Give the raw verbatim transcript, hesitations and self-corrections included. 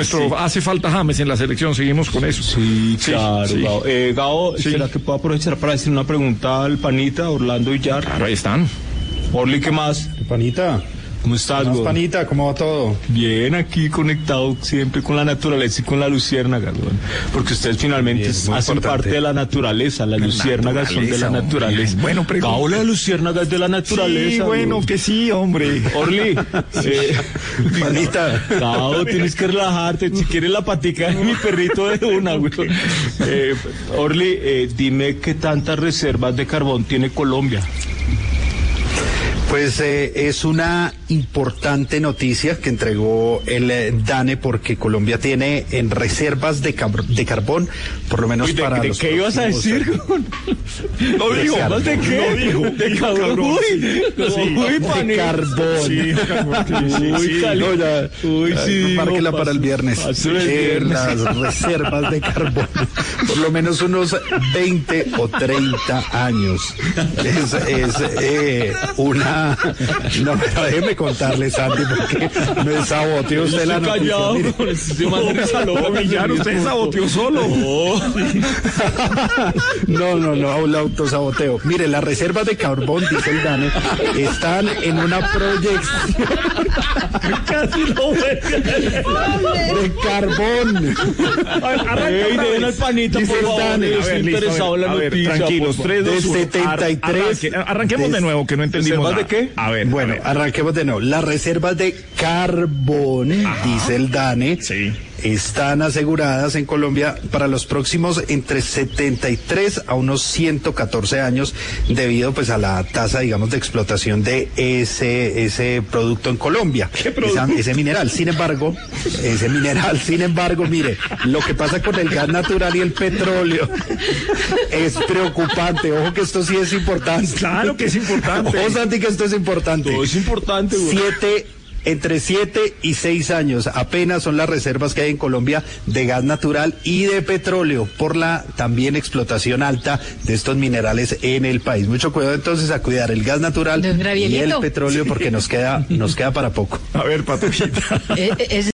nuestro sí. hace falta James en la selección, seguimos con eso. Sí, claro, sí, sí. Gao. Eh, Gao, sí. ¿será que puedo aprovechar para decir una pregunta al panita, Orlando Villar? Claro, ahí están. Orly, ¿qué más? Panita. ¿Cómo estás, güey? Panita, ¿cómo va todo? Bien, aquí conectado siempre con la naturaleza y con la luciérnaga, güey. Porque ustedes finalmente bien, hacen importante. parte de la naturaleza, las la luciérnagas son de la naturaleza. Bien. Bueno, pregunta. Gao, la luciérnaga es de la naturaleza. Sí, bueno, güey. que sí, hombre. Orly, eh, Panita. Gao, tienes que relajarte, si quieres la patica de mi perrito de una, güey. Eh, Orly, eh, dime qué tantas reservas de carbón tiene Colombia. Pues eh, es una importante noticia que entregó el eh, DANE, porque Colombia tiene en reservas de, car de carbón, por lo menos Uy, de, para ¿de los qué ibas a decir? No digo, ¿de qué? No digo, de carbón. Uy, uy, de carbón. Sí, carbón. Sí, uy, sí, no, ya, uy, sí. Márquela para el viernes. Eh, las reservas de carbón, por lo menos unos veinte o treinta años. Es, es eh, una no, pero déjeme contarle, Santi, porque me saboteó usted la noticia. Villar, usted saboteó solo. No, no, no, el autosaboteo. Mire, las reservas de carbón, dice el DANE, están en una proyección. Casi lo ve. De carbón. Ey, den al panita, por favor. Estoy interesado en la noticia. Tranquilos, tres, dos, uno. De setenta y tres. Arranquemos de nuevo, que no entendimos nada. ¿De qué? A ver, bueno, a ver. arranquemos de nuevo. Las reservas de carbón, ajá, dice el DANE, sí, están aseguradas en Colombia para los próximos entre setenta y tres a unos ciento catorce años, debido pues a la tasa, digamos, de explotación de ese ese producto en Colombia. ¿Qué producto? Esa, ese mineral. Sin embargo, ese mineral, sin embargo, mire, lo que pasa con el gas natural y el petróleo es preocupante. Ojo que esto sí es importante. Claro que es importante. Ojo, Santi, que esto es importante. Todo es importante, güey. Siete Entre siete y seis años apenas son las reservas que hay en Colombia de gas natural y de petróleo, por la también explotación alta de estos minerales en el país. Mucho cuidado entonces a cuidar el gas natural y el petróleo, porque nos queda, nos queda para poco. A ver, Patuchita. Es